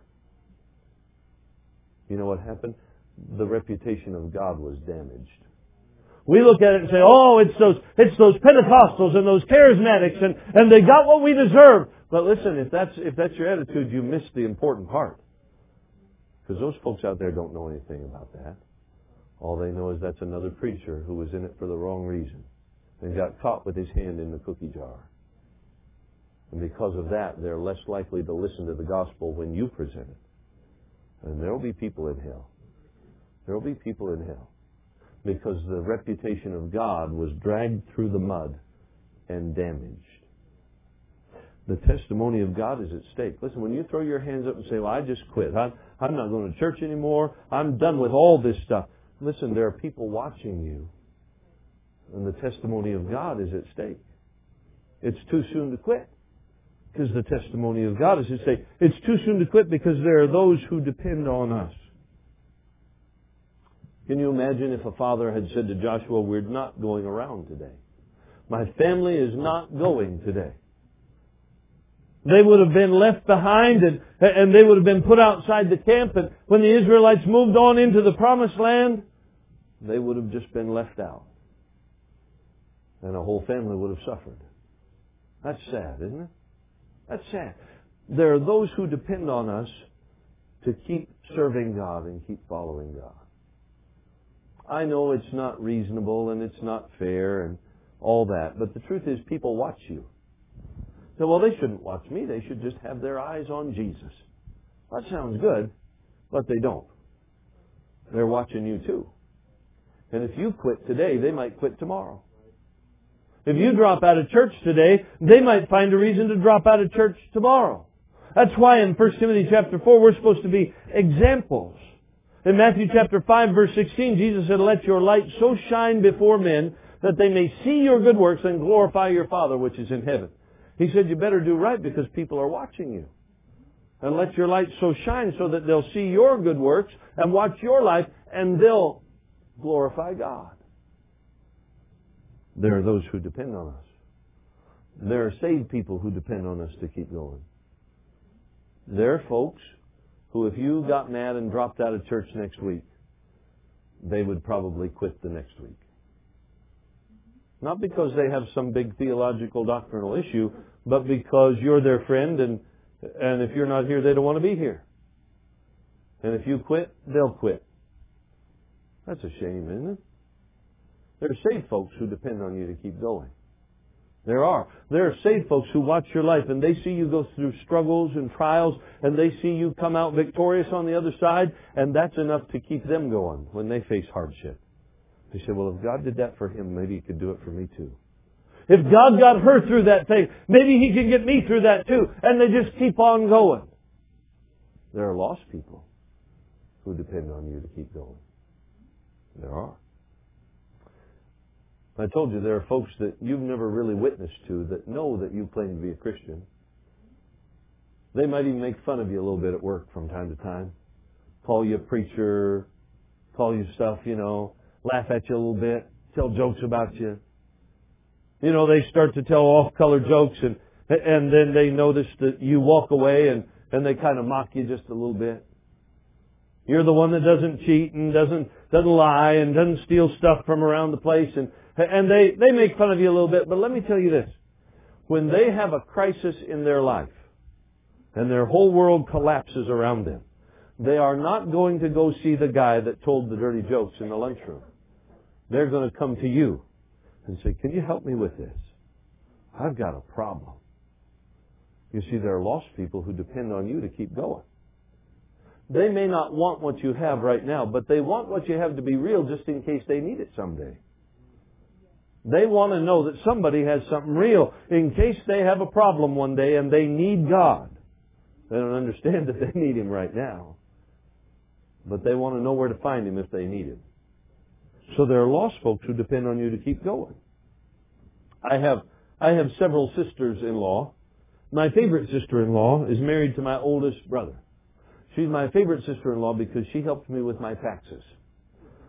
Speaker 1: You know what happened? The reputation of God was damaged. We look at it and say, oh, it's those, it's those Pentecostals and those charismatics and, and they got what we deserve. But listen, if that's, if that's your attitude, you miss the important part. Because those folks out there don't know anything about that. All they know is that's another preacher who was in it for the wrong reason and got caught with his hand in the cookie jar. And because of that, they're less likely to listen to the gospel when you present it. And there will be people in hell. There will be people in hell. Because the reputation of God was dragged through the mud and damaged. The testimony of God is at stake. Listen, when you throw your hands up and say, well, I just quit. I'm, I'm not going to church anymore. I'm done with all this stuff. Listen, there are people watching you. And the testimony of God is at stake. It's too soon to quit. Because the testimony of God is at stake. It's too soon to quit because there are those who depend on us. Can you imagine if a father had said to Joshua, we're not going around today. My family is not going today. They would have been left behind and, and they would have been put outside the camp. And when the Israelites moved on into the promised land, they would have just been left out. And a whole family would have suffered. That's sad, isn't it? That's sad. There are those who depend on us to keep serving God and keep following God. I know it's not reasonable and it's not fair and all that, but the truth is people watch you. So, well, they shouldn't watch me. They should just have their eyes on Jesus. That sounds good, but they don't. They're watching you too. And if you quit today, they might quit tomorrow. If you drop out of church today, they might find a reason to drop out of church tomorrow. That's why in First Timothy chapter four, we're supposed to be examples. In Matthew chapter five, verse sixteen, Jesus said, let your light so shine before men that they may see your good works and glorify your Father which is in heaven. He said, you better do right because people are watching you. And let your light so shine so that they'll see your good works and watch your life and they'll glorify God. There are those who depend on us. There are saved people who depend on us to keep going. There are folks who, if you got mad and dropped out of church next week, they would probably quit the next week. Not because they have some big theological doctrinal issue, but because you're their friend and, and if you're not here, they don't want to be here. And if you quit, they'll quit. That's a shame, isn't it? There are saved folks who depend on you to keep going. There are. There are saved folks who watch your life and they see you go through struggles and trials and they see you come out victorious on the other side, and that's enough to keep them going when they face hardship. They say, well, if God did that for him, maybe He could do it for me too. If God got her through that thing, maybe He can get me through that too. And they just keep on going. There are lost people who depend on you to keep going. There are. I told you there are folks that you've never really witnessed to that know that you claim to be a Christian. They might even make fun of you a little bit at work from time to time. Call you a preacher, call you stuff, you know, laugh at you a little bit, tell jokes about you. You know, they start to tell off-color jokes and and then they notice that you walk away and, and they kind of mock you just a little bit. You're the one that doesn't cheat and doesn't doesn't lie and doesn't steal stuff from around the place, and and they, they make fun of you a little bit. But let me tell you this. When they have a crisis in their life and their whole world collapses around them, they are not going to go see the guy that told the dirty jokes in the lunchroom. They're going to come to you and say, can you help me with this? I've got a problem. You see, there are lost people who depend on you to keep going. They may not want what you have right now, but they want what you have to be real just in case they need it someday. They want to know that somebody has something real in case they have a problem one day and they need God. They don't understand that they need Him right now, but they want to know where to find Him if they need Him. So there are lost folks who depend on you to keep going. I have I have several sisters-in-law. My favorite sister-in-law is married to my oldest brother. She's my favorite sister-in-law because she helped me with my taxes.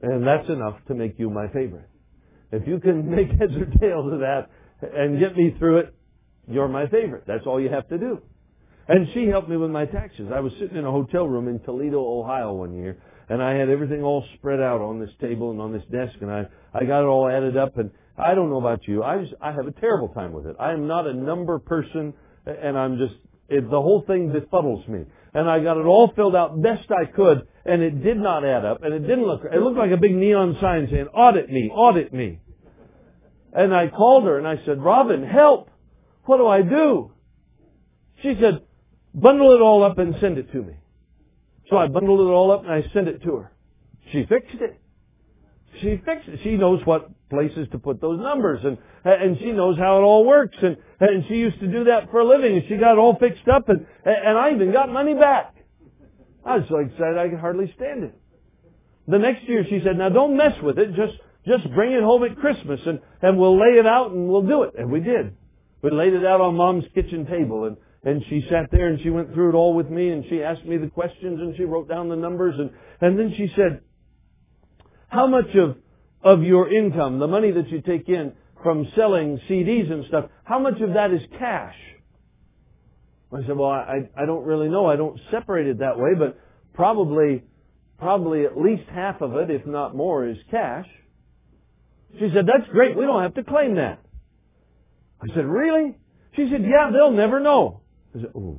Speaker 1: And that's enough to make you my favorite. If you can make heads or tails of that and get me through it, you're my favorite. That's all you have to do. And she helped me with my taxes. I was sitting in a hotel room in Toledo, Ohio one year, and I had everything all spread out on this table and on this desk, and I, I got it all added up, and I don't know about you. I just, I have a terrible time with it. I am not a number person, and I'm just, it, the whole thing befuddles me. And I got it all filled out best I could, and it did not add up, and it didn't look, it looked like a big neon sign saying, audit me, audit me. And I called her and I said, Robin, help! What do I do? She said, bundle it all up and send it to me. So I bundled it all up and I sent it to her. She fixed it. She fixed it. She knows what places to put those numbers, and and she knows how it all works, and and she used to do that for a living, and she got it all fixed up, and and I even got money back. I was so excited I could hardly stand it. The next year she said, now don't mess with it, just just bring it home at Christmas, and and we'll lay it out and we'll do it. And we did. We laid it out on Mom's kitchen table, and and she sat there and she went through it all with me, and she asked me the questions and she wrote down the numbers, and and then she said, how much of, of your income, the money that you take in from selling C Ds and stuff, how much of that is cash? I said, well, I, I don't really know. I don't separate it that way, but probably, probably at least half of it, if not more, is cash. She said, that's great. We don't have to claim that. I said, really? She said, yeah, they'll never know. I said, ooh.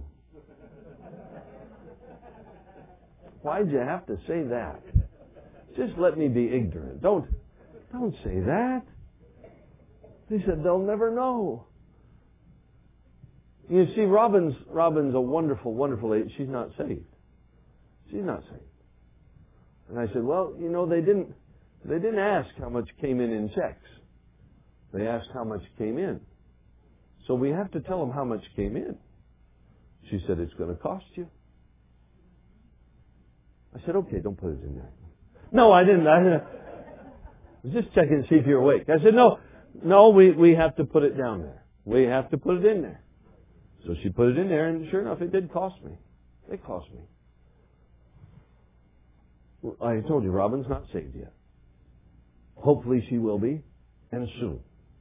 Speaker 1: Why'd you have to say that? Just let me be ignorant. Don't, don't say that. He said, they'll never know. You see, Robin's, Robin's a wonderful, wonderful lady. She's not saved. She's not saved. And I said, well, you know, they didn't, they didn't ask how much came in in checks. They asked how much came in. So we have to tell them how much came in. She said, it's going to cost you. I said, okay, don't put it in there. No, I didn't. I was just checking to see if you're awake. I said, no, no, we, we have to put it down there. We have to put it in there. So she put it in there, and sure enough, it did cost me. It cost me. Well, I told you, Robin's not saved yet. Hopefully she will be, and soon.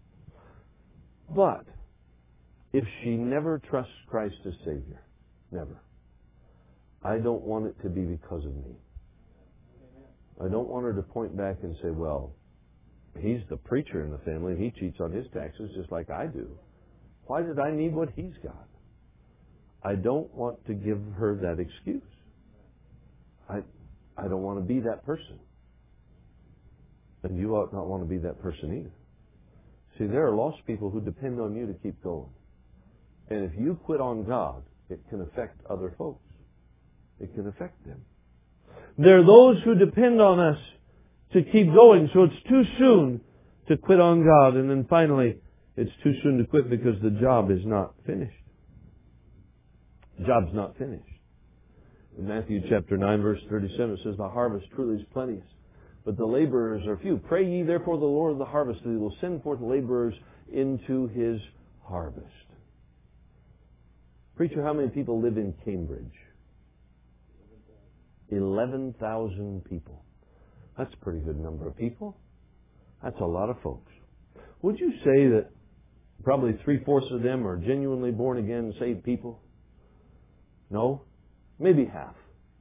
Speaker 1: But if she never trusts Christ as Savior, never, I don't want it to be because of me. I don't want her to point back and say, well, he's the preacher in the family. He cheats on his taxes just like I do. Why did I need what he's got? I don't want to give her that excuse. I, I don't want to be that person. And you ought not want to be that person either. See, there are lost people who depend on you to keep going. And if you quit on God, it can affect other folks. It can affect them. There are those who depend on us to keep going, so it's too soon to quit on God. And then finally, it's too soon to quit because the job is not finished. The job's not finished. In Matthew chapter nine, verse thirty-seven, it says, the harvest truly is plenteous, but the laborers are few. Pray ye therefore the Lord of the harvest, that He will send forth laborers into His harvest. Preacher, how many people live in Cambridge? eleven thousand people. That's a pretty good number of people. That's a lot of folks. Would you say that probably three-fourths of them are genuinely born-again, saved people? No? Maybe half.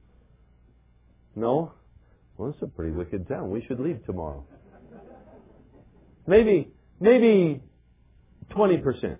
Speaker 1: No? Well, it's a pretty wicked town. We should leave tomorrow. Maybe, maybe twenty percent.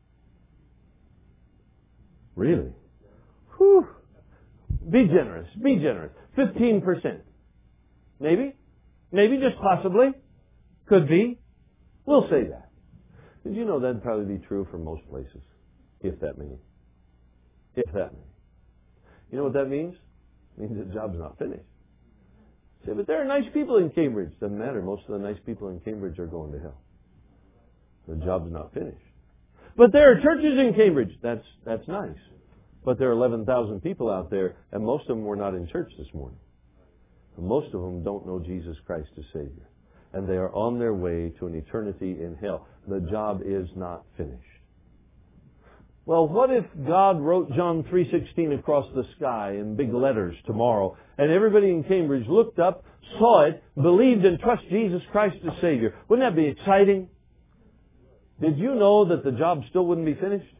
Speaker 1: Really? Whew. Be generous. Be generous. fifteen percent. Maybe. Maybe, just possibly. Could be. We'll say that. Did you know that'd probably be true for most places? If that many. If that many. You know what that means? It means the job's not finished. Say, but there are nice people in Cambridge. Doesn't matter. Most of the nice people in Cambridge are going to hell. The job's not finished. But there are churches in Cambridge. That's that's nice. But there are eleven thousand people out there, and most of them were not in church this morning. And most of them don't know Jesus Christ as Savior. And they are on their way to an eternity in hell. The job is not finished. Well, what if God wrote John three sixteen across the sky in big letters tomorrow, and everybody in Cambridge looked up, saw it, believed and trust Jesus Christ as Savior? Wouldn't that be exciting? Did you know that the job still wouldn't be finished?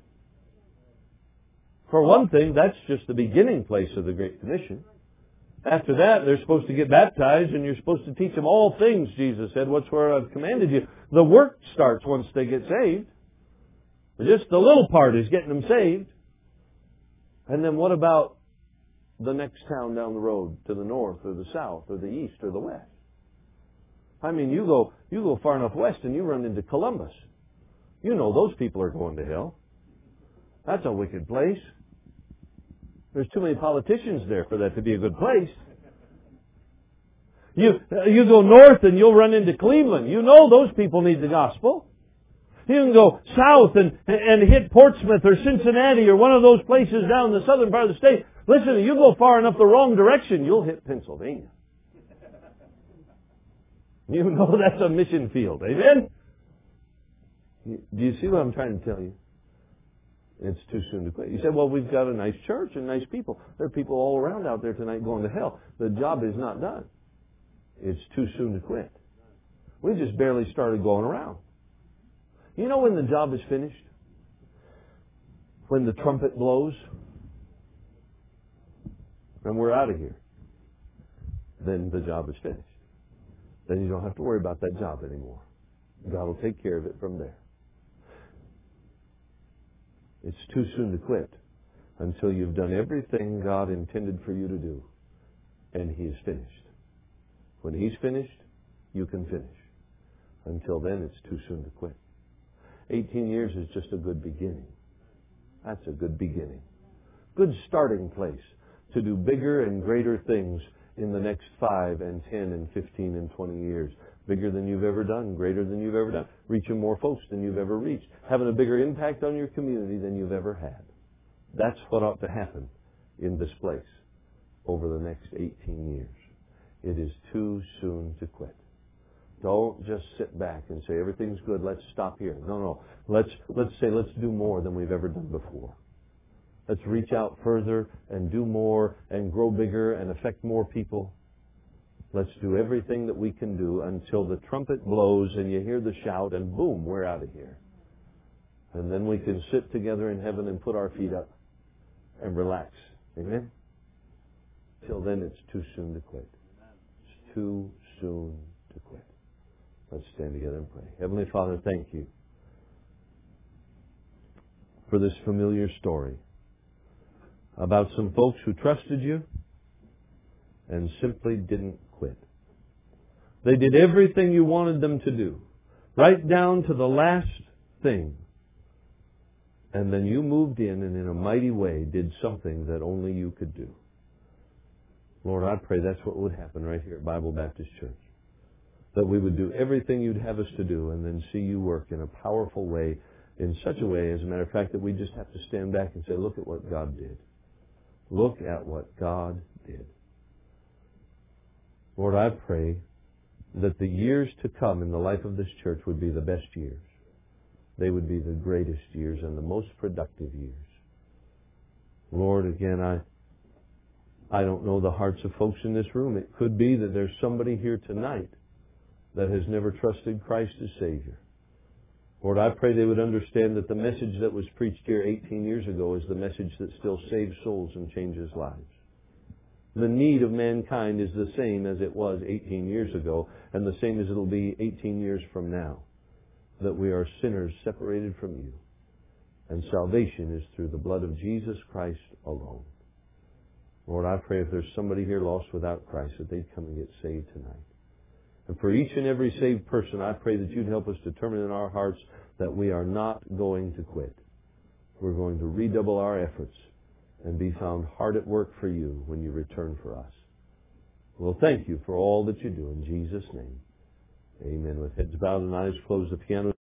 Speaker 1: For one thing, that's just the beginning place of the Great Commission. After that, they're supposed to get baptized, and you're supposed to teach them all things, Jesus said, whatsoever I've commanded you. The work starts once they get saved. Just the little part is getting them saved. And then what about the next town down the road, to the north or the south or the east or the west? I mean, you go you go far enough west and you run into Columbus. You know those people are going to hell. That's a wicked place. There's too many politicians there for that to be a good place. You you go north and you'll run into Cleveland. You know those people need the gospel. You can go south and, and hit Portsmouth or Cincinnati or one of those places down the southern part of the state. Listen, you go far enough the wrong direction, you'll hit Pennsylvania. You know that's a mission field. Amen? Do you see what I'm trying to tell you? It's too soon to quit. You say, well, we've got a nice church and nice people. There are people all around out there tonight going to hell. The job is not done. It's too soon to quit. We just barely started going around. You know when the job is finished? When the trumpet blows and we're out of here. Then the job is finished. Then you don't have to worry about that job anymore. God will take care of it from there. It's too soon to quit until you've done everything God intended for you to do and He is finished. When He's finished, you can finish. Until then, it's too soon to quit. eighteen years is just a good beginning. That's a good beginning. Good starting place to do bigger and greater things in the next five and ten and fifteen and twenty years. Bigger than you've ever done, greater than you've ever done, reaching more folks than you've ever reached, having a bigger impact on your community than you've ever had. That's what ought to happen in this place over the next eighteen years. It is too soon to quit. Don't just sit back and say, everything's good, let's stop here. No, no. Let's, let's say, let's do more than we've ever done before. Let's reach out further and do more and grow bigger and affect more people. Let's do everything that we can do until the trumpet blows and you hear the shout and boom, we're out of here. And then we can sit together in heaven and put our feet up and relax. Amen? Till then, it's too soon to quit. It's too soon to quit. Let's stand together and pray. Heavenly Father, thank you for this familiar story about some folks who trusted you and simply didn't quit. They did everything you wanted them to do, right down to the last thing. And then you moved in and in a mighty way did something that only you could do. Lord, I pray that's what would happen right here at Bible Baptist Church. That we would do everything you'd have us to do and then see you work in a powerful way, in such a way, as a matter of fact, that we just have to stand back and say, look at what God did. Look at what God did. Lord, I pray that the years to come in the life of this church would be the best years. They would be the greatest years and the most productive years. Lord, again, I I don't know the hearts of folks in this room. It could be that there's somebody here tonight that has never trusted Christ as Savior. Lord, I pray they would understand that the message that was preached here eighteen years ago is the message that still saves souls and changes lives. The need of mankind is the same as it was eighteen years ago, and the same as it'll be eighteen years from now, that we are sinners separated from you, and salvation is through the blood of Jesus Christ alone. Lord, I pray if there's somebody here lost without Christ, that they'd come and get saved tonight. And for each and every saved person, I pray that you'd help us determine in our hearts that we are not going to quit. We're going to redouble our efforts and be found hard at work for you when you return for us. Well, thank you for all that you do in Jesus' name. Amen. With heads bowed and eyes closed, the piano